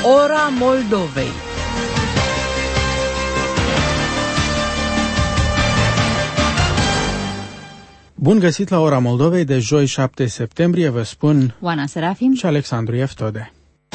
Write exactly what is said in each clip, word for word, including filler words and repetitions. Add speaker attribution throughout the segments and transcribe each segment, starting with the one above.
Speaker 1: Ora Moldovei.
Speaker 2: Bun găsit la Ora Moldovei de joi șapte septembrie, vă spun
Speaker 3: Oana Serafim
Speaker 2: și Alexandru Eftode.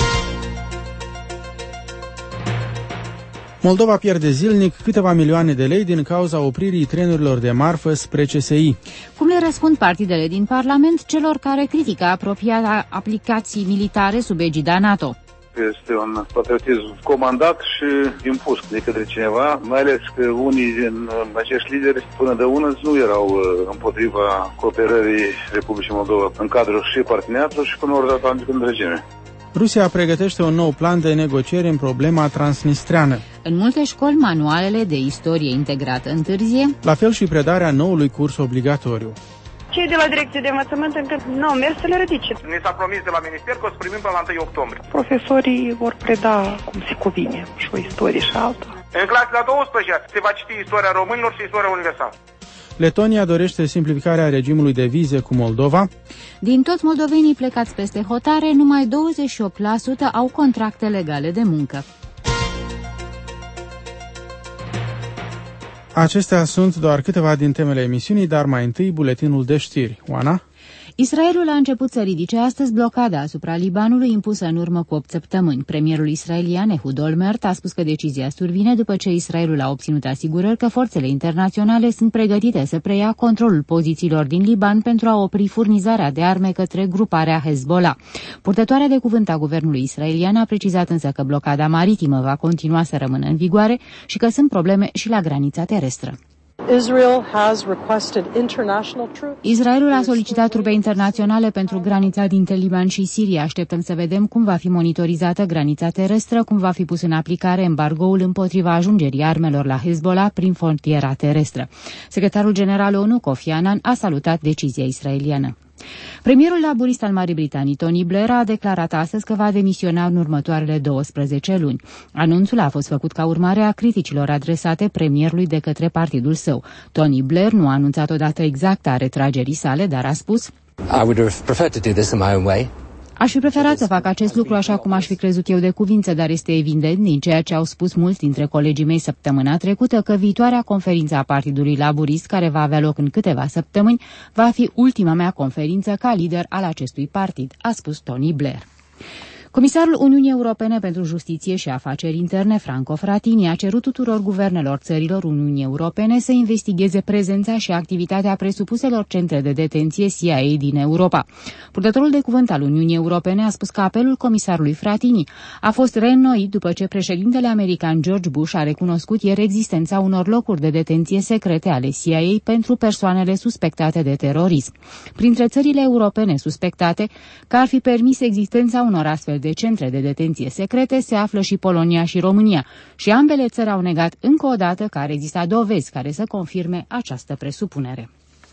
Speaker 2: Moldova pierde zilnic câteva milioane de lei din cauza opririi trenurilor de marfă spre C S I.
Speaker 3: Cum le răspund partidele din Parlament celor care critică apropierea aplicații militare sub egida NATO?
Speaker 4: Este un patriotism comandat și impus de către cineva, mai ales că unii din acești lideri până de ună nu erau împotriva cooperării Republicii Moldova în cadrul și parteneriatului și cu Nord-Atlantic în regime.
Speaker 2: Rusia pregătește un nou plan de negocieri în problema transnistreană.
Speaker 3: În multe școli, manualele de istorie integrată întârzie.
Speaker 2: La fel și predarea noului curs obligatoriu.
Speaker 5: Cei de la Direcție de Învățământ încă nu au mers să le ridice.
Speaker 6: Ne s-a promis de la minister că o să primim până la întâi octombrie.
Speaker 5: Profesorii vor preda cum se cuvine, și o istorie și alta.
Speaker 6: În clasele a douăsprezecea se va citi istoria românilor și istoria universală.
Speaker 2: Letonia dorește simplificarea regimului de vize cu Moldova.
Speaker 3: Din toți moldovenii plecați peste hotare, numai douăzeci și opt la sută au contracte legale de muncă.
Speaker 2: Acestea sunt doar câteva din temele emisiunii, dar mai întâi buletinul de știri. Oana?
Speaker 3: Israelul a început să ridice astăzi blocada asupra Libanului impusă în urmă cu opt săptămâni. Premierul israelian Ehud Olmert a spus că decizia survine după ce Israelul a obținut asigurări că forțele internaționale sunt pregătite să preia controlul pozițiilor din Liban pentru a opri furnizarea de arme către gruparea Hezbollah. Purtătoarea de cuvânt a guvernului israelian a precizat însă că blocada maritimă va continua să rămână în vigoare și că sunt probleme și la granița terestră. Israelul a solicitat trupe internaționale pentru granița dintre Liban și Siria. Așteptăm să vedem cum va fi monitorizată granița terestră, cum va fi pus în aplicare embargoul împotriva ajungerii armelor la Hezbollah prin frontiera terestră. Secretarul general ONU, Kofi Annan, a salutat decizia israeliană. Premierul laburist al Marii Britanii, Tony Blair, a declarat astăzi că va demisiona în următoarele douăsprezece luni. Anunțul a fost făcut ca urmare a criticilor adresate premierului de către partidul său. Tony Blair nu a anunțat o dată exactă a retragerii sale, dar a spus:
Speaker 7: I would have preferred to do this in my own way.
Speaker 3: Aș fi preferat să fac acest lucru așa cum aș fi crezut eu de cuvință, dar este evident din ceea ce au spus mulți dintre colegii mei săptămâna trecută că viitoarea conferință a Partidului Laburist, care va avea loc în câteva săptămâni, va fi ultima mea conferință ca lider al acestui partid, a spus Tony Blair. Comisarul Uniunii Europene pentru Justiție și Afaceri Interne, Franco Frattini, a cerut tuturor guvernelor țărilor Uniunii Europene să investigheze prezența și activitatea presupuselor centre de detenție C I A din Europa. Purtătorul de cuvânt al Uniunii Europene a spus că apelul comisarului Frattini a fost reînnoit după ce președintele american George Bush a recunoscut ieri existența unor locuri de detenție secrete ale C I A pentru persoanele suspectate de terorism. Printre țările europene suspectate că ar fi permis existența unor astfel de centre de detenție secrete se află și Polonia și România și ambele țări au negat încă o dată că ar exista dovezi care să confirme această presupunere.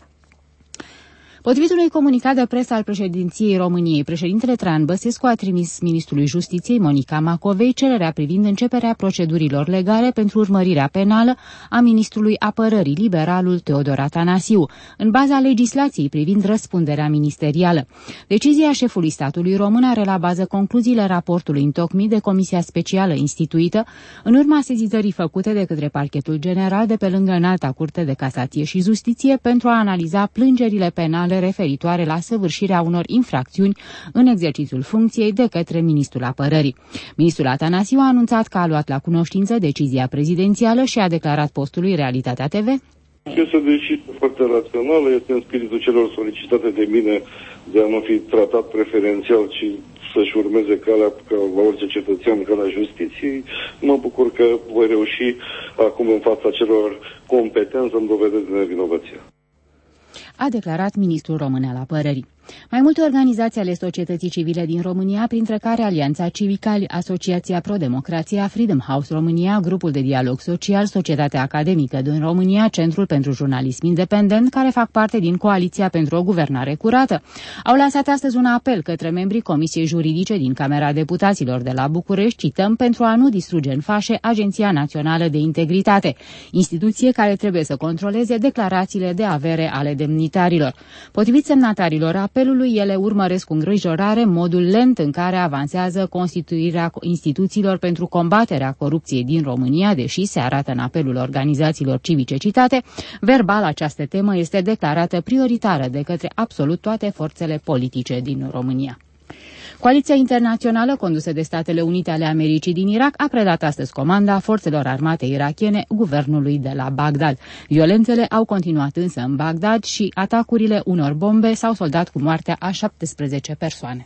Speaker 3: Potrivit unui comunicat de presă al președinției României, președintele Traian Băsescu a trimis ministrului Justiției, Monica Macovei, cererea privind începerea procedurilor legale pentru urmărirea penală a ministrului Apărării, liberalul Teodor Atanasiu, în baza legislației privind răspunderea ministerială. Decizia șefului statului român are la bază concluziile raportului întocmit de Comisia Specială instituită în urma sesizării făcute de către Parchetul General de pe lângă Înalta Curte de Casație și Justiție pentru a analiza plângerile penale referitoare la săvârșirea unor infracțiuni în exercițiul funcției de către ministrul Apărării. Ministrul Atanasiu a anunțat că a luat la cunoștință decizia prezidențială și a declarat postului Realitatea T V.
Speaker 8: Este o decizie foarte rațională, este în spiritul celor solicitate de mine de a nu fi tratat preferențial, ci să-și urmeze calea ca orice cetățean, calea justiției. Mă bucur că voi reuși acum în fața celor competenți să-mi dovedesc nevinovăția,
Speaker 3: a declarat ministrul român al Apărării. Mai multe organizații ale societății civile din România, printre care Alianța Civicali, Asociația Pro-Democrația, Freedom House România, Grupul de Dialog Social, Societatea Academică din România, Centrul pentru Jurnalism Independent, care fac parte din Coaliția pentru o Guvernare Curată, au lansat astăzi un apel către membrii Comisiei Juridice din Camera Deputaților de la București, cităm, pentru a nu distruge în fașe Agenția Națională de Integritate, instituție care trebuie să controleze declarațiile de avere ale demnitarilor. Potrivit semnatarilor apelului, ele urmăresc cu îngrijorare modul lent în care avansează constituirea instituțiilor pentru combaterea corupției din România, deși se arată în apelul organizațiilor civice citate, verbal această temă este declarată prioritară de către absolut toate forțele politice din România. Coaliția internațională condusă de Statele Unite ale Americii din Irak a predat astăzi comanda forțelor armate irakiene guvernului de la Bagdad. Violențele au continuat însă în Bagdad și atacurile unor bombe s-au soldat cu moartea a șaptesprezece persoane.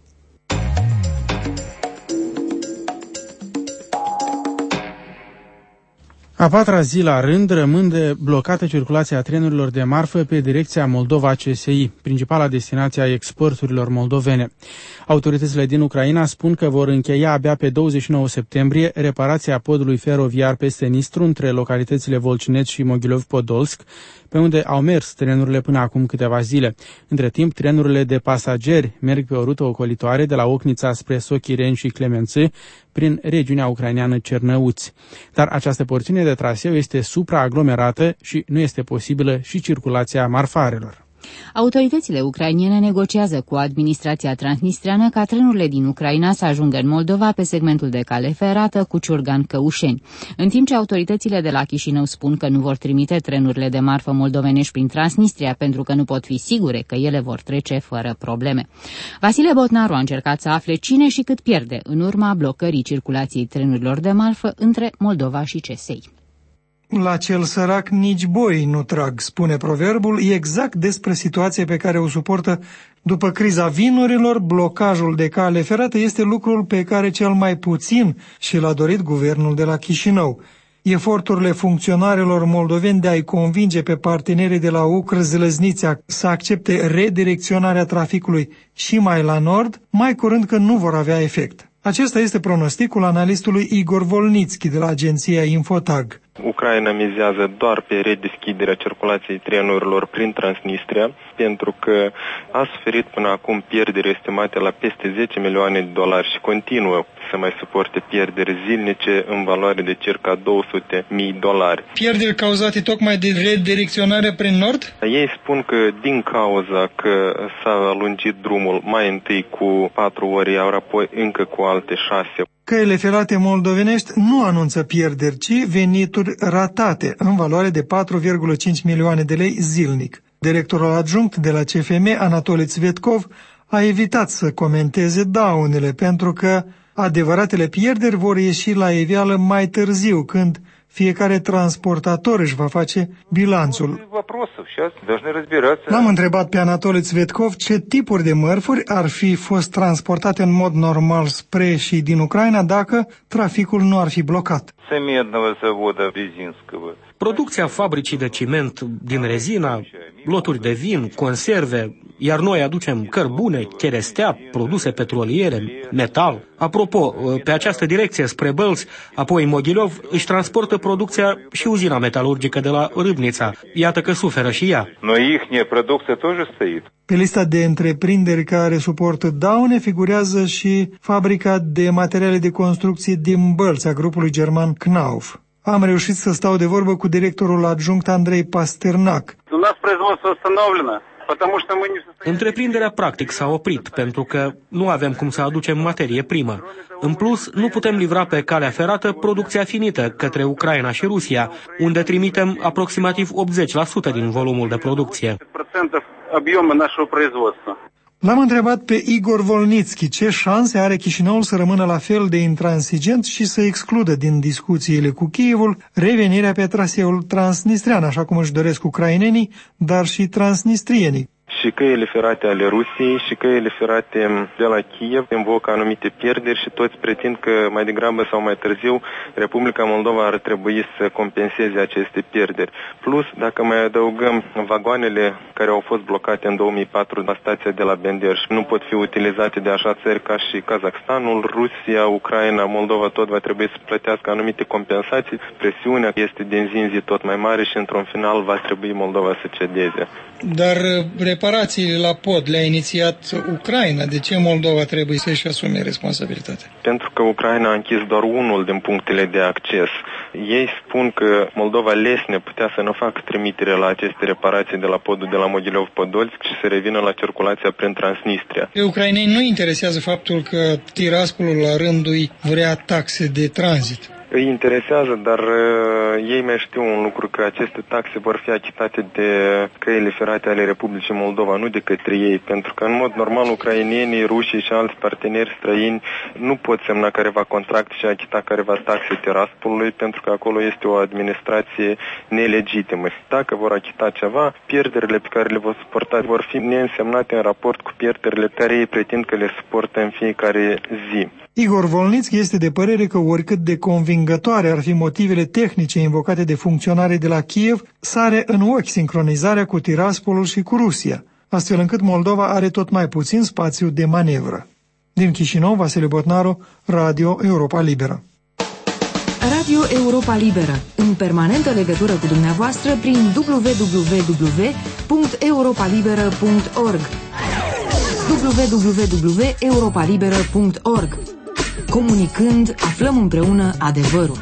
Speaker 2: A patra zi la rând rămâne blocată circulația trenurilor de marfă pe direcția Moldova-C S I, principala destinație a exporturilor moldovene. Autoritățile din Ucraina spun că vor încheia abia pe douăzeci și nouă septembrie reparația podului feroviar peste Nistru între localitățile Volcineț și Mogilov-Podolsk, pe unde au mers trenurile până acum câteva zile. Între timp, trenurile de pasageri merg pe o rută ocolitoare de la Ocnița spre Sochireni și Clemențe, prin regiunea ucraineană Cernăuți. Dar această porțiune de traseu este supraaglomerată și nu este posibilă și circulația marfarelor.
Speaker 3: Autoritățile ucrainene negociază cu administrația transnistreană ca trenurile din Ucraina să ajungă în Moldova pe segmentul de cale ferată Cuciurgan-Căușeni. În timp ce autoritățile de la Chișinău spun că nu vor trimite trenurile de marfă moldovenești prin Transnistria pentru că nu pot fi sigure că ele vor trece fără probleme. Vasile Botnaru a încercat să afle cine și cât pierde în urma blocării circulației trenurilor de marfă între Moldova și C S I.
Speaker 1: La cel sărac nici boi nu trag, spune proverbul, exact despre situația pe care o suportă după criza vinurilor. Blocajul de cale ferată este lucrul pe care cel mai puțin și l-a dorit guvernul de la Chișinău. Eforturile funcționarilor moldoveni de a-i convinge pe partenerii de la Ucr-Zlăznița să accepte redirecționarea traficului și mai la nord, mai curând că nu vor avea efect. Acesta este pronosticul analistului Igor Volnitski de la agenția Infotag.
Speaker 9: Ucraina mizează doar pe redeschiderea circulației trenurilor prin Transnistria, pentru că a suferit până acum pierderi estimate la peste zece milioane de dolari și continuă să mai suporte pierderi zilnice în valoare de circa două sute de mii de dolari.
Speaker 1: Pierderi cauzate tocmai de redirecționare prin nord?
Speaker 9: Ei spun că din cauza că s-a lungit drumul mai întâi cu patru ore, iar apoi încă cu alte șase.
Speaker 1: Căile ferate moldovenești nu anunță pierderi, ci venituri ratate, în valoare de patru virgulă cinci milioane de lei zilnic. Directorul adjunct de la C F M, Anatoli Tsvetkov, a evitat să comenteze daunele, pentru că adevăratele pierderi vor ieși la iveală mai târziu, când fiecare transportator își va face bilanțul. L-am întrebat pe Anatoli Tsvetkov ce tipuri de mărfuri ar fi fost transportate în mod normal spre și din Ucraina dacă traficul nu ar fi blocat.
Speaker 10: Producția fabricii de ciment din rezina, loturi de vin, conserve, iar noi aducem cărbune, cherestea, produse petroliere, metal. Apropo, pe această direcție spre Bălți, apoi Mogilov, își transportă producția și uzina metalurgică de la Râbnița. Iată că suferă și ea.
Speaker 1: Pe lista de întreprinderi care suportă daune figurează și fabrica de materiale de construcție din Bălți a grupului german Knauf. Am reușit să stau de vorbă cu directorul adjunct Andrei Pasternac.
Speaker 10: Întreprinderea practic s-a oprit pentru că nu avem cum să aducem materie primă. În plus, nu putem livra pe calea ferată producția finită către Ucraina și Rusia, unde trimitem aproximativ optzeci la sută din volumul de producție.
Speaker 1: L-am întrebat pe Igor Volnitski ce șanse are Chișinăul să rămână la fel de intransigent și să excludă din discuțiile cu Kievul revenirea pe traseul transnistrean, așa cum își doresc ucrainenii, dar și transnistrienii.
Speaker 9: Și căile ferate ale Rusiei și căile ferate de la Kiev invocă anumite pierderi și toți pretind că mai degrabă sau mai târziu Republica Moldova ar trebui să compenseze aceste pierderi. Plus, dacă mai adăugăm vagoanele care au fost blocate în două mii patru la stația de la Bender și nu pot fi utilizate de așa țări ca și Kazakhstanul, Rusia, Ucraina, Moldova tot va trebui să plătească anumite compensații. Presiunea este din zi în zi tot mai mare și într-un final va trebui Moldova să cedeze.
Speaker 1: Dar reparațiile la pod le-a inițiat Ucraina. De ce Moldova trebuie să-și asume responsabilitatea?
Speaker 9: Pentru că Ucraina a închis doar unul din punctele de acces. Ei spun că Moldova lesne putea să nu facă trimitere la aceste reparații de la podul de la Mogilov-Podolsk și să revină la circulația prin Transnistria.
Speaker 1: Pe ucraineni nu interesează faptul că Tiraspolul la rândul ei vrea taxe de tranzit.
Speaker 9: Îi interesează, dar uh, ei mai știu un lucru, că aceste taxe vor fi achitate de căile ferate ale Republicii Moldova, nu de către ei, pentru că în mod normal ucrainenii, rușii și alți parteneri străini nu pot semna careva contract și achita careva taxe Tiraspolului, pentru că acolo este o administrație nelegitimă. Dacă vor achita ceva, pierderile pe care le vor suporta vor fi neînsemnate în raport cu pierderile pe care ei pretind că le suportă în fiecare zi.
Speaker 1: Igor Volnițchi este de părere că oricât de convingătoare ar fi motivele tehnice invocate de funcționarii de la Kiev, sare în ochi sincronizarea cu Tiraspolul și cu Rusia, astfel încât Moldova are tot mai puțin spațiu de manevră. Din Chișinău, Vasile Botnaru, Radio Europa Liberă.
Speaker 11: Radio Europa Liberă, în permanentă legătură cu dumneavoastră prin w w w punct europa liberă punct org w w w punct europa liberă punct org. Comunicând, aflăm împreună adevărul.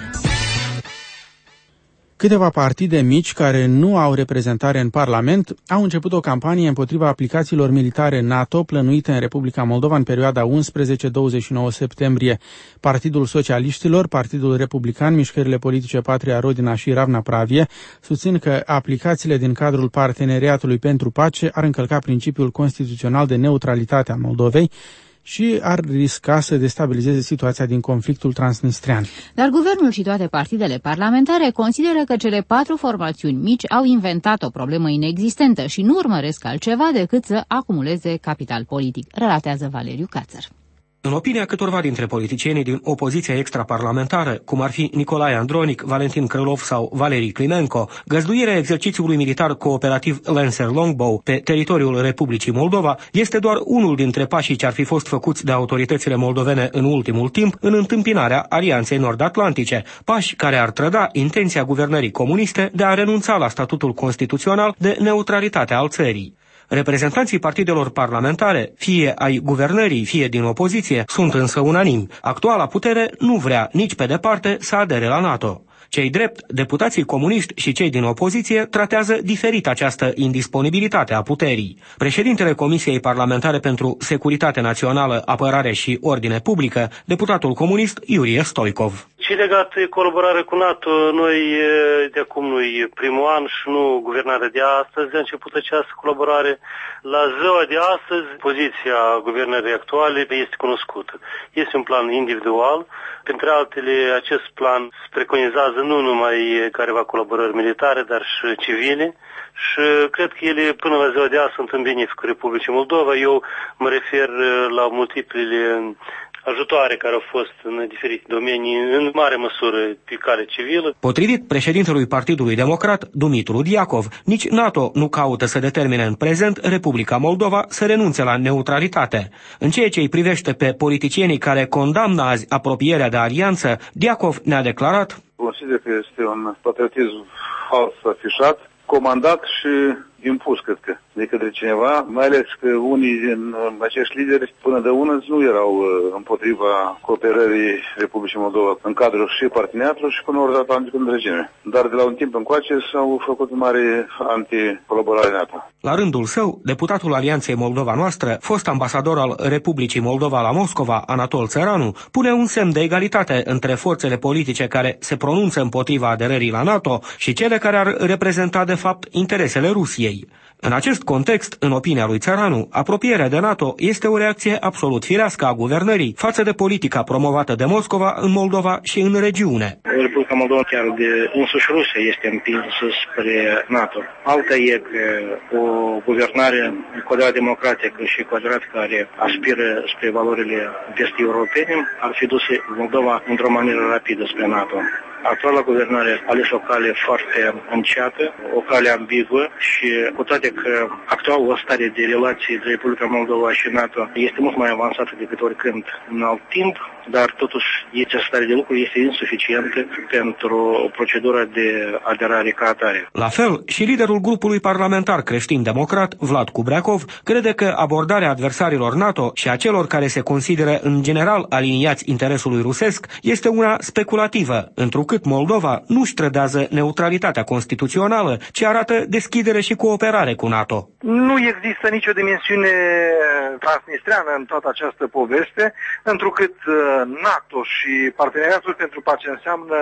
Speaker 2: Câteva partide mici care nu au reprezentare în Parlament au început o campanie împotriva aplicațiilor militare NATO plănuite în Republica Moldova în perioada unsprezece douăzeci și nouă septembrie. Partidul Socialiștilor, Partidul Republican, Mișcările Politice Patria Rodina și Ravna Pravie susțin că aplicațiile din cadrul Parteneriatului pentru Pace ar încălca principiul constituțional de neutralitate a Moldovei și ar risca să destabilizeze situația din conflictul transnistrian.
Speaker 3: Dar guvernul și toate partidele parlamentare consideră că cele patru formațiuni mici au inventat o problemă inexistentă și nu urmăresc altceva decât să acumuleze capital politic, relatează Valeriu Cațăr.
Speaker 10: În opinia câtorva dintre politicienii din opoziția extraparlamentară, cum ar fi Nicolae Andronic, Valentin Krylov sau Valerii Climenco, găzduirea exercițiului militar cooperativ Lancer Longbow pe teritoriul Republicii Moldova este doar unul dintre pașii ce ar fi fost făcuți de autoritățile moldovene în ultimul timp în întâmpinarea Alianței Nord-Atlantice, pași care ar trăda intenția guvernării comuniste de a renunța la statutul constituțional de neutralitate al țării. Reprezentanții partidelor parlamentare, fie ai guvernării, fie din opoziție, sunt însă unanimi. Actuala putere nu vrea nici pe departe să adere la NATO. Cei drept, deputații comuniști și cei din opoziție tratează diferit această indisponibilitate a puterii. Președintele Comisiei Parlamentare pentru Securitate Națională, Apărare și Ordine Publică, deputatul comunist Iurie Stoicov.
Speaker 12: Și legat de colaborare cu NATO, noi de acum nu-i primul an și nu guvernarea de astăzi a început această colaborare. La ziua de astăzi, poziția guvernării actuale este cunoscută. Este un plan individual. Printre altele, acest plan preconizează nu numai careva colaborări militare, dar și civile. Și cred că ele până la ziua de astăzi sunt în beneficul Republicii Moldova. Eu mă refer la multiplele ajutoare care au fost în diferite domenii, în mare măsură pe cale civilă.
Speaker 10: Potrivit președintelui Partidului Democrat, Dumitru Diacov, nici NATO nu caută să determine în prezent Republica Moldova să renunțe la neutralitate. În ceea ce îi privește pe politicienii care condamnă azi apropierea de alianță, Diacov ne-a declarat:
Speaker 4: consider că este un patriotism fals afișat, comandat și impus, cred că, de către cineva, mai ales că unii din acești lideri până de ună nu erau împotriva cooperării Republicii Moldova în cadrul și parteneriatului și cu Nord-Atlantic în regime. Dar de la un timp încoace s-au făcut mare anticolaborare NATO.
Speaker 10: La rândul său, deputatul Alianței Moldova Noastră, fost ambasador al Republicii Moldova la Moscova, Anatol Țăranu, pune un semn de egalitate între forțele politice care se pronunță împotriva aderării la NATO și cele care ar reprezenta de fapt interesele Rusiei. În acest context, în opinia lui Țăranu, apropierea de NATO este o reacție absolut firească a guvernării față de politica promovată de Moscova în Moldova și în regiune.
Speaker 12: Republica Moldova, chiar de însuși Rusia, este împinsă spre NATO. Alta e că o guvernare cu adevărat democratică și cu adevărat care aspiră spre valorile vest-europene ar fi duse Moldova într-o manieră rapidă spre NATO. Actuala guvernare a ales o cale foarte înceată, o cale ambiguă și cu toate că actual o stare de relații de Republica Moldova și NATO este mult mai avansată decât oricând în alt timp, dar totuși această stare de lucru este insuficientă pentru o procedură de aderare ca atare.
Speaker 10: La fel, și liderul grupului parlamentar creștin-democrat, Vlad Cubreacov, crede că abordarea adversarilor NATO și a celor care se consideră în general aliniați interesului rusesc este una speculativă, întrucât întrucât Moldova nu-și trădează neutralitatea constituțională, ci arată deschidere și cooperare cu NATO.
Speaker 12: Nu există nicio dimensiune transnistreană în toată această poveste, întrucât NATO și Parteneriatul pentru Pace înseamnă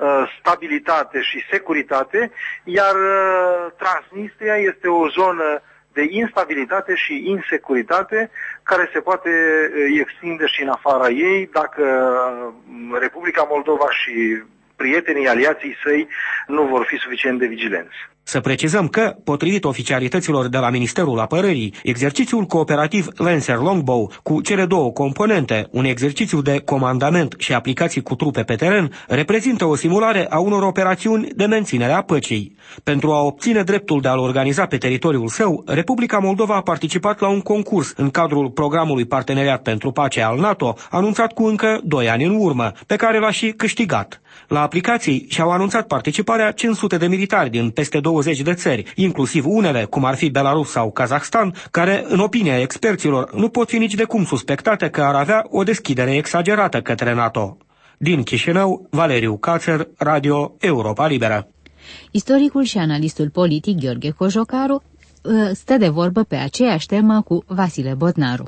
Speaker 12: stabilitate și securitate, iar Transnistria este o zonă de instabilitate și insecuritate care se poate extinde și în afara ei dacă Republica Moldova și prietenii aliații săi nu vor fi suficient de vigilenți.
Speaker 10: Să precizăm că, potrivit oficialităților de la Ministerul Apărării, exercițiul cooperativ Lancer Longbow cu cele două componente, un exercițiu de comandament și aplicații cu trupe pe teren, reprezintă o simulare a unor operațiuni de menținere a păcii. Pentru a obține dreptul de a-l organiza pe teritoriul său, Republica Moldova a participat la un concurs în cadrul programului Parteneriat pentru Pace al NATO, anunțat cu încă doi ani în urmă, pe care l-a și câștigat. La aplicații și-au anunțat participarea cinci sute de militari din peste douăzeci de țări, inclusiv unele, cum ar fi Belarus sau Kazahstan, care, în opinia experților, nu pot fi nici de cum suspectate că ar avea o deschidere exagerată către NATO. Din Chișinău, Valeriu Cațer, Radio Europa Liberă.
Speaker 3: Istoricul și analistul politic Gheorghe Cojocaru stă de vorbă pe aceeași temă cu Vasile Botnaru.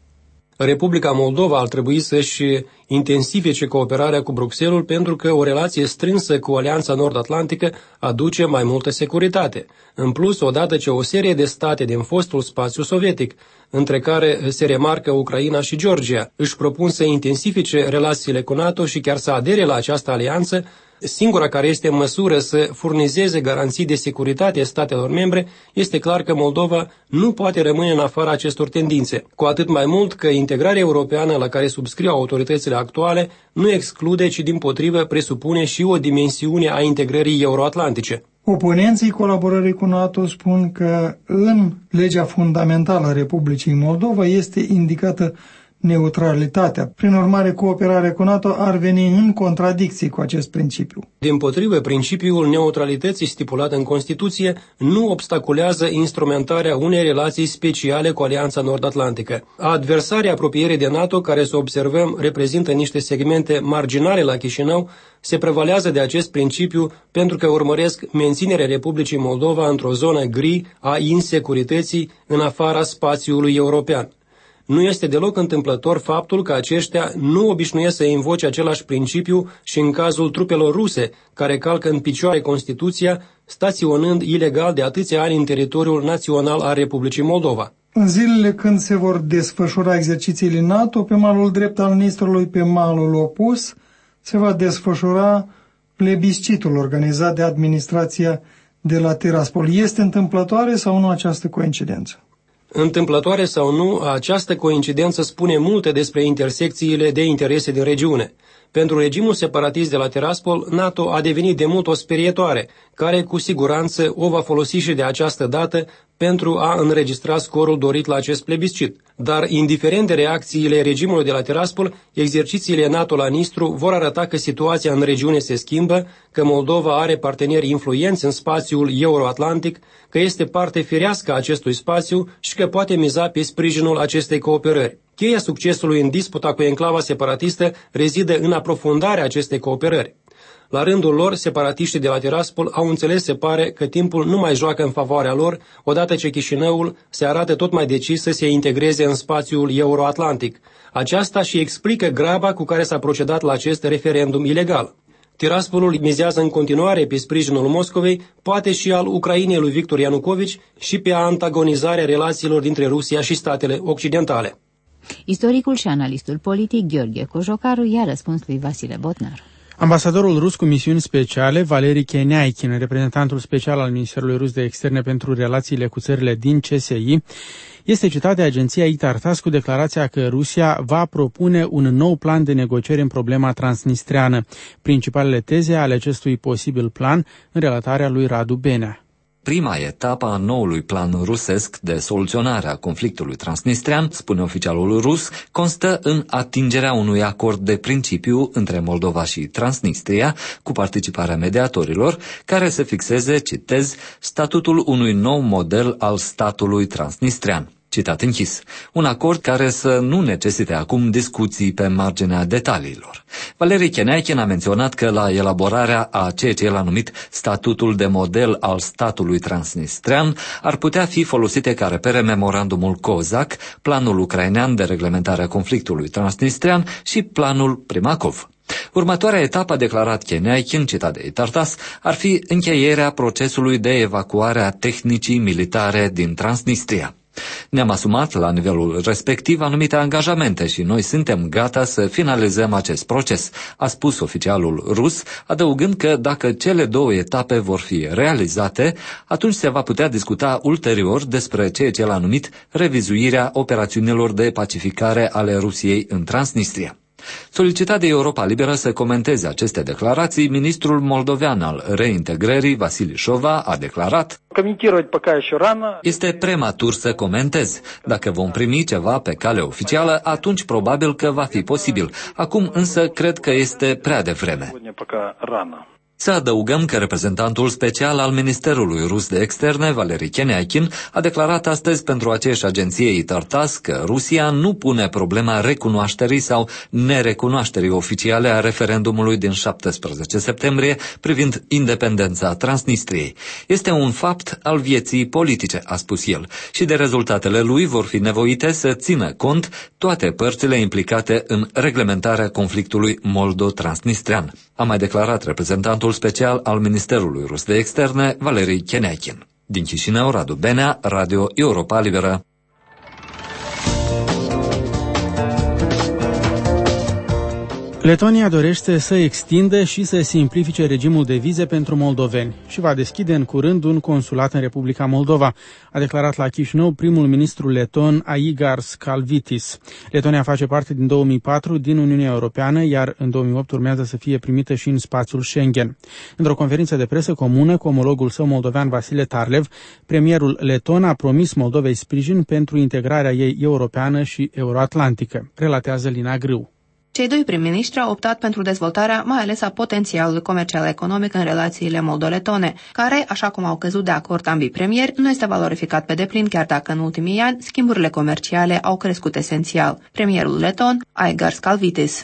Speaker 13: Republica Moldova ar trebui să-și intensifice cooperarea cu Bruxelles pentru că o relație strânsă cu Alianța Nord-Atlantică aduce mai multă securitate. În plus, odată ce o serie de state din fostul spațiu sovietic, între care se remarcă Ucraina și Georgia, își propun să intensifice relațiile cu NATO și chiar să adere la această alianță, singura care este în măsură să furnizeze garanții de securitate statelor membre, este clar că Moldova nu poate rămâne în afara acestor tendințe, cu atât mai mult că integrarea europeană la care subscriu autoritățile actuale nu exclude, ci dimpotrivă presupune și o dimensiune a integrării euroatlantice.
Speaker 1: Oponenții colaborării cu NATO spun că în legea fundamentală a Republicii Moldova este indicată neutralitatea. Prin urmare, cooperarea cu NATO ar veni în contradicție cu acest principiu.
Speaker 13: Dimpotrivă, principiul neutralității stipulat în Constituție nu obstaculează instrumentarea unei relații speciale cu Alianța Nord-Atlantică. Adversarii apropierii de NATO, care să observăm reprezintă niște segmente marginale la Chișinău, se prevalează de acest principiu pentru că urmăresc menținerea Republicii Moldova într-o zonă gri a insecurității în afara spațiului european. Nu este deloc întâmplător faptul că aceștia nu obișnuiesc să invoce același principiu și în cazul trupelor ruse, care calcă în picioare Constituția, staționând ilegal de atâția ani în teritoriul național al Republicii Moldova.
Speaker 1: În zilele când se vor desfășura exercițiile NATO, pe malul drept al Nistrului, pe malul opus, se va desfășura plebiscitul organizat de administrația de la Tiraspol. Este întâmplătoare sau nu această coincidență?
Speaker 13: Întâmplătoare sau nu, această coincidență spune multe despre intersecțiile de interese din regiune. Pentru regimul separatist de la Tiraspol, NATO a devenit de mult o sperietoare, care cu siguranță o va folosi și de această dată pentru a înregistra scorul dorit la acest plebiscit. Dar, indiferent de reacțiile regimului de la Tiraspol, exercițiile NATO la Nistru vor arăta că situația în regiune se schimbă, că Moldova are parteneri influenți în spațiul euroatlantic, că este parte firească a acestui spațiu și că poate miza pe sprijinul acestei cooperări. Cheia succesului în disputa cu enclava separatistă rezidă în aprofundarea acestei cooperări. La rândul lor, separatiștii de la Tiraspol au înțeles, se pare, că timpul nu mai joacă în favoarea lor, odată ce Chișinăul se arată tot mai decis să se integreze în spațiul euroatlantic. Aceasta și explică graba cu care s-a procedat la acest referendum ilegal. Tiraspolul mizează în continuare pe sprijinul Moscovei, poate și al Ucrainei lui Victor Ianucovici, și pe antagonizarea relațiilor dintre Rusia și statele occidentale.
Speaker 3: Istoricul și analistul politic Gheorghe Cojocaru i-a răspuns lui Vasile Botnar.
Speaker 2: Ambasadorul rus cu misiuni speciale, Valeri Keneaikin, reprezentantul special al Ministerului Rus de Externe pentru relațiile cu țările din C S I, este citat de agenția Itartas cu declarația că Rusia va propune un nou plan de negocieri în problema transnistreană. Principalele teze ale acestui posibil plan în relatarea lui Radu Benea.
Speaker 14: Prima etapă a noului plan rusesc de soluționare a conflictului transnistrean, spune oficialul rus, constă în atingerea unui acord de principiu între Moldova și Transnistria, cu participarea mediatorilor, care să fixeze, citez, statutul unui nou model al statului transnistrean. Citat închis. Un acord care să nu necesite acum discuții pe marginea detaliilor. Valerii Keneachin a menționat că la elaborarea a ceea ce el a numit statutul de model al statului transnistrean ar putea fi folosite ca repere memorandumul COSAC, planul ucrainean de reglementare a conflictului transnistrean și planul Primakov. Următoarea etapă, a declarat Keneachin, citat de Tartas, ar fi încheierea procesului de evacuare a tehnicii militare din Transnistria. Ne-am asumat la nivelul respectiv anumite angajamente și noi suntem gata să finalizăm acest proces, a spus oficialul rus, adăugând că dacă cele două etape vor fi realizate, atunci se va putea discuta ulterior despre ceea ce el a numit revizuirea operațiunilor de pacificare ale Rusiei în Transnistria. Solicitat de Europa Liberă să comenteze aceste declarații, ministrul moldovean al reintegrării, Vasili Șova, a declarat: este prematur să comentez. Dacă vom primi ceva pe cale oficială, atunci probabil că va fi posibil. Acum însă cred că este prea devreme. Să adăugăm că reprezentantul special al Ministerului Rus de Externe, Valerii Keneachin, a declarat astăzi pentru aceeași agenție Tartas că Rusia nu pune problema recunoașterii sau nerecunoașterii oficiale a referendumului din șaptesprezece septembrie privind independența Transnistriei. Este un fapt al vieții politice, a spus el, și de rezultatele lui vor fi nevoite să țină cont toate părțile implicate în reglementarea conflictului moldo-transnistrean, a mai declarat reprezentantul special al Ministerului Rus de Externe, Valerii Keneachin. Din Chișinău, Radu Benea, Radio Europa Liberă.
Speaker 2: Letonia dorește să extindă și să simplifice regimul de vize pentru moldoveni și va deschide în curând un consulat în Republica Moldova, a declarat la Chișinău primul ministru leton Aigars Kalvitis. Letonia face parte din două mii patru din Uniunea Europeană, iar în două mii opt urmează să fie primită și în spațiul Schengen. Într-o conferință de presă comună cu omologul său moldovean Vasile Tarlev, premierul leton a promis Moldovei sprijin pentru integrarea ei europeană și euroatlantică, relatează Lina Grâu.
Speaker 15: Cei doi prim-ministri au optat pentru dezvoltarea mai ales a potențialului comercial economic în relațiile moldoletone, care, așa cum au căzut de acord ambii premieri, nu este valorificat pe deplin, chiar dacă în ultimii ani schimburile comerciale au crescut esențial. Premierul leton, Aigars Kalvitis.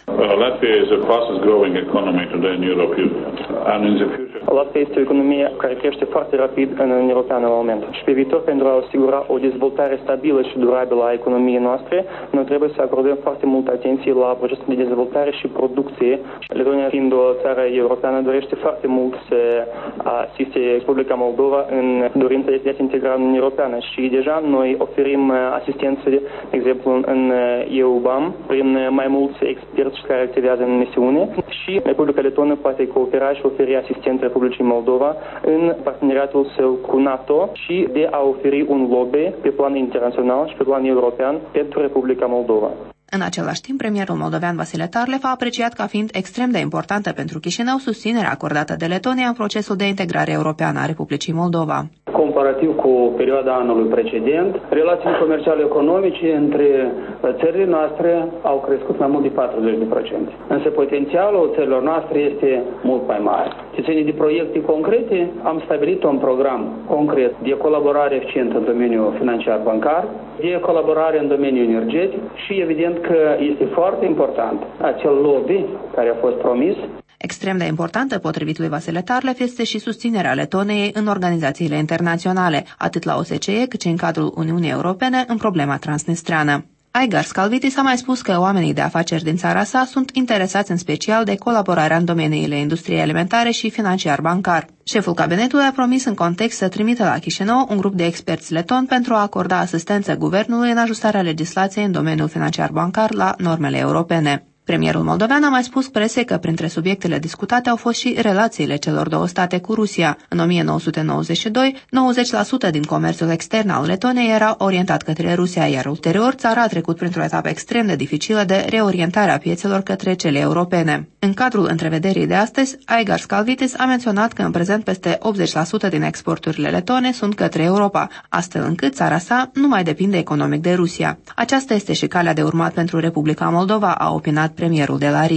Speaker 16: Latvia este o economie care crește foarte rapid în Uniunea Europeană la moment. Și pe viitor, pentru a asigura o dezvoltare stabilă și durabilă a economiei noastre, noi trebuie să acordăm foarte multă atenție la procesul de dezvoltare și producție. Letonia, fiind o țară europeană, dorește foarte mult să asiste Republica Moldova în dorința de a se integra în Uniunea Europeană. Și deja noi oferim asistență, de exemplu, în E U B A M, prin mai mulți experți care activează în misiune. Și Republica Letonă poate coopera și oferi asistență Republicii Moldova în parteneriatul său cu NATO și de a oferi un lobby pe plan internațional și pe plan european pentru Republica Moldova.
Speaker 15: În același timp, premierul moldovean Vasile Tarlev a apreciat ca fiind extrem de importantă pentru Chișinău susținerea acordată de Letonia în procesul de integrare europeană a Republicii Moldova.
Speaker 17: Comparativ cu perioada anului precedent, relațiile comerciale economice între țările noastre au crescut mai mult de patruzeci la sută. Însă potențialul țărilor noastre este mult mai mare. Ce ține de proiecte concrete, am stabilit un program concret de colaborare eficientă în domeniul financiar bancar, de colaborare în domeniul energetic și evident că este foarte important acel lobby care a fost promis.
Speaker 15: Extrem de importantă, potrivit lui Vasile Tarlev, este și susținerea Letoniei în organizațiile internaționale, atât la O S C E cât și în cadrul Uniunii Europene, în problema transnistreană. Aigars Kalvitis a mai spus că oamenii de afaceri din țara sa sunt interesați în special de colaborarea în domeniile industriei alimentare și financiar-bancar. Șeful cabinetului a promis în context să trimită la Chișinău un grup de experți leton pentru a acorda asistență guvernului în ajustarea legislației în domeniul financiar-bancar la normele europene. Premierul moldovean a mai spus presei că printre subiectele discutate au fost și relațiile celor două state cu Rusia. În o mie nouă sute nouăzeci și doi, nouăzeci la sută din comerțul extern al Letoniei era orientat către Rusia, iar ulterior țara a trecut printr-o etapă extrem de dificilă de reorientare a piețelor către cele europene. În cadrul întrevederii de astăzi, Aigars Kalvitis a menționat că în prezent peste optzeci la sută din exporturile letone sunt către Europa, astfel încât țara sa nu mai depinde economic de Rusia. Aceasta este și calea de urmat pentru Republica Moldova, a opinat premierul de la Riga.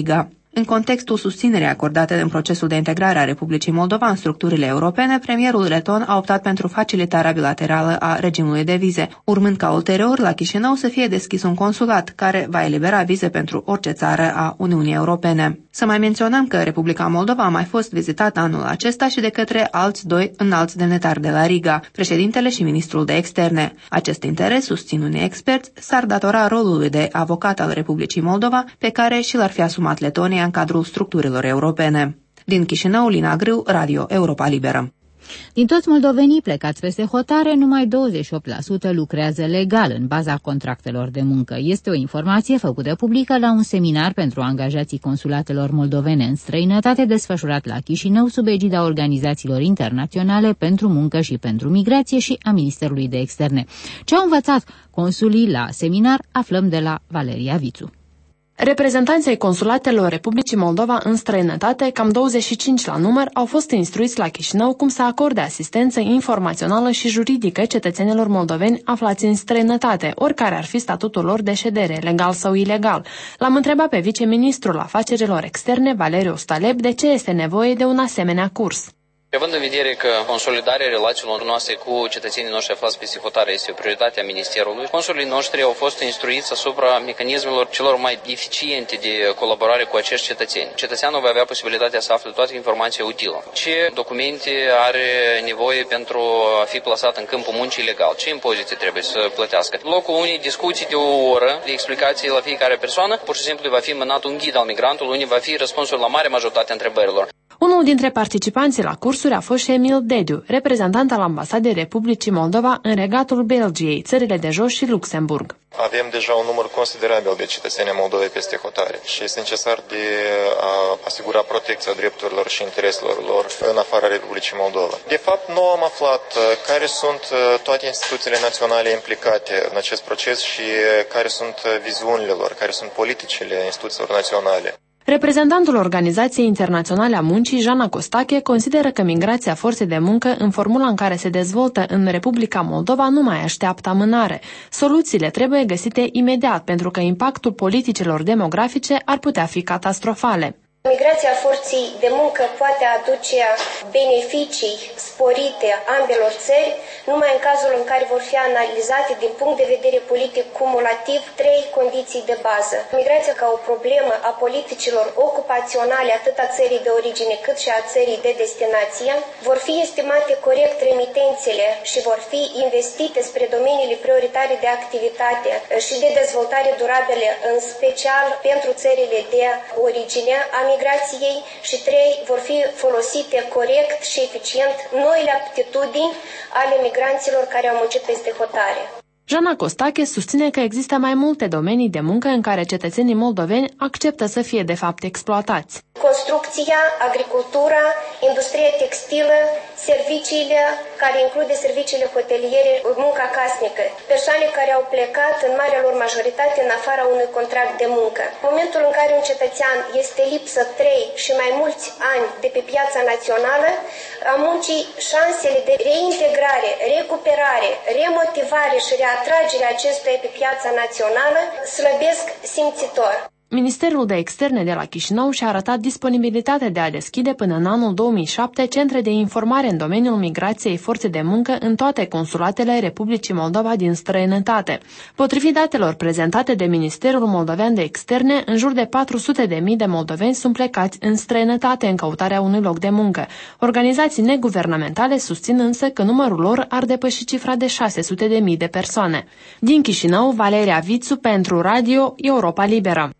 Speaker 15: În contextul susținerii acordate în procesul de integrare a Republicii Moldova în structurile europene, premierul leton a optat pentru facilitarea bilaterală a regimului de vize, urmând ca ulterior la Chișinău să fie deschis un consulat care va elibera vize pentru orice țară a Uniunii Europene. Să mai menționăm că Republica Moldova a mai fost vizitată anul acesta și de către alți doi înalți demnitari de la Riga, președintele și ministrul de externe. Acest interes, susțin unii experți, s-ar datora rolului de avocat al Republicii Moldova, pe care și l-ar fi asumat Letonia în cadrul structurilor europene. Din Chișinău, Lina Grâu, Radio Europa Liberă.
Speaker 3: Din toți moldovenii plecați peste hotare, numai douăzeci și opt la sută lucrează legal în baza contractelor de muncă. Este o informație făcută publică la un seminar pentru angajații consulatelor moldovene în străinătate desfășurat la Chișinău sub egida organizațiilor internaționale pentru muncă și pentru migrație și a Ministerului de Externe. Ce au învățat consulii la seminar aflăm de la Valeria Vițu.
Speaker 18: Reprezentanții consulatelor Republicii Moldova în străinătate, cam douăzeci și cinci la număr, au fost instruiți la Chișinău cum să acorde asistență informațională și juridică cetățenilor moldoveni aflați în străinătate, oricare ar fi statutul lor de ședere, legal sau ilegal. L-am întrebat pe viceministrul afacerilor externe, Valeriu Staleb, de ce este nevoie de un asemenea curs.
Speaker 19: Având în vedere că consolidarea relațiilor noastre cu cetățenii noștri aflați pe hotare este o prioritate a Ministerului, consulii noștri au fost instruiți asupra mecanismelor celor mai eficiente de colaborare cu acești cetățeni. Cetățeanul va avea posibilitatea să afle toată informația utilă. Ce documente are nevoie pentru a fi plasat în câmpul muncii legal, ce impozite trebuie să plătească. În locul unei discuții de o oră de explicații la fiecare persoană, pur și simplu va fi mânat un ghid al migrantului, unde va fi răspunsul la mare majoritate a întrebărilor.
Speaker 18: Unul dintre participanții la cursuri a fost și Emil Dediu, reprezentant al Ambasadei Republicii Moldova în Regatul Belgiei, țările de jos și Luxemburg.
Speaker 20: Avem deja un număr considerabil de cetățeni moldoveni peste hotare și este necesar de a asigura protecția drepturilor și intereselor lor în afara Republicii Moldova. De fapt, nu am aflat care sunt toate instituțiile naționale implicate în acest proces și care sunt viziunile lor, care sunt politicile instituțiilor naționale.
Speaker 18: Reprezentantul Organizației Internaționale a Muncii, Jana Costache, consideră că migrația forței de muncă în formula în care se dezvoltă în Republica Moldova nu mai așteaptă amânare. Soluțiile trebuie găsite imediat, pentru că impactul politicilor demografice ar putea fi catastrofale.
Speaker 21: Migrația forței de muncă poate aduce beneficii sporite ambelor țări numai în cazul în care vor fi analizate din punct de vedere politic cumulativ trei condiții de bază. Migrația ca o problemă a politicilor ocupaționale atât a țării de origine cât și a țării de destinație, vor fi estimate corect remitențele și vor fi investite spre domeniile prioritare de activitate și de dezvoltare durabilă, în special pentru țările de origine a migrației, și trei, vor fi folosite corect și eficient noile aptitudini ale migranților care au muncit peste hotare.
Speaker 18: Jana Costache susține că există mai multe domenii de muncă în care cetățenii moldoveni acceptă să fie de fapt exploatați.
Speaker 21: Construcția, agricultura, industria textilă, serviciile, care include serviciile hoteliere, munca casnică, persoane care au plecat în marea lor majoritate în afara unui contract de muncă. În momentul în care un cetățean este lipsă trei și mai mulți ani de pe piața națională a muncii, șansele de reintegrare, recuperare, remotivare și reatragerea acestuia pe piața națională slăbesc simțitor.
Speaker 18: Ministerul de Externe de la Chișinău și-a arătat disponibilitatea de a deschide până în anul două mii șapte centre de informare în domeniul migrației forțe de muncă în toate consulatele Republicii Moldova din străinătate. Potrivit datelor prezentate de Ministerul Moldovean de Externe, în jur de patru sute de mii de moldoveni sunt plecați în străinătate în căutarea unui loc de muncă. Organizații neguvernamentale susțin însă că numărul lor ar depăși cifra de șase sute de mii de persoane. Din Chișinău, Valeria Vițu pentru Radio Europa Liberă.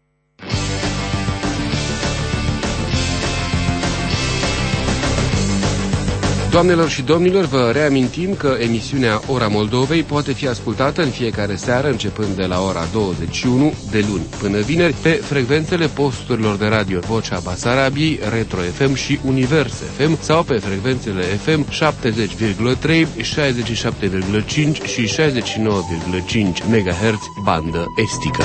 Speaker 22: Doamnelor și domnilor, vă reamintim că emisiunea Ora Moldovei poate fi ascultată în fiecare seară începând de la ora douăzeci și unu de luni până vineri pe frecvențele posturilor de radio Vocea Basarabiei, Retro F M și Univers F M sau pe frecvențele F M șaptezeci virgulă trei, șaizeci și șapte virgulă cinci și șaizeci și nouă virgulă cinci megahertz bandă estică.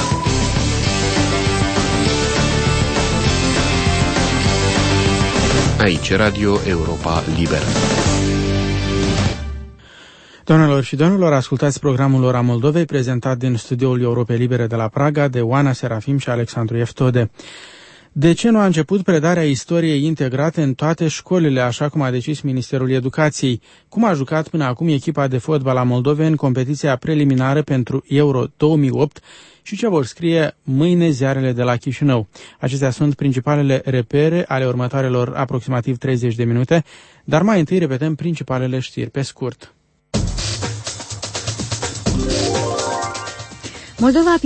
Speaker 22: Aici Radio Europa Liberă.
Speaker 2: Doamnelor și domnilor, ascultați programul Ora Moldovei, prezentat din studioul Europei Libere de la Praga de Oana Serafim și Alexandru Eftode. De ce nu a început predarea istoriei integrate în toate școlile, așa cum a decis Ministerul Educației? Cum a jucat până acum echipa de fotbal a Moldovei în competiția preliminară pentru Euro două mii opt și ce vor scrie mâine ziarele de la Chișinău? Acestea sunt principalele repere ale următoarelor aproximativ treizeci de minute, dar mai întâi repetăm principalele știri pe scurt.
Speaker 3: Moldova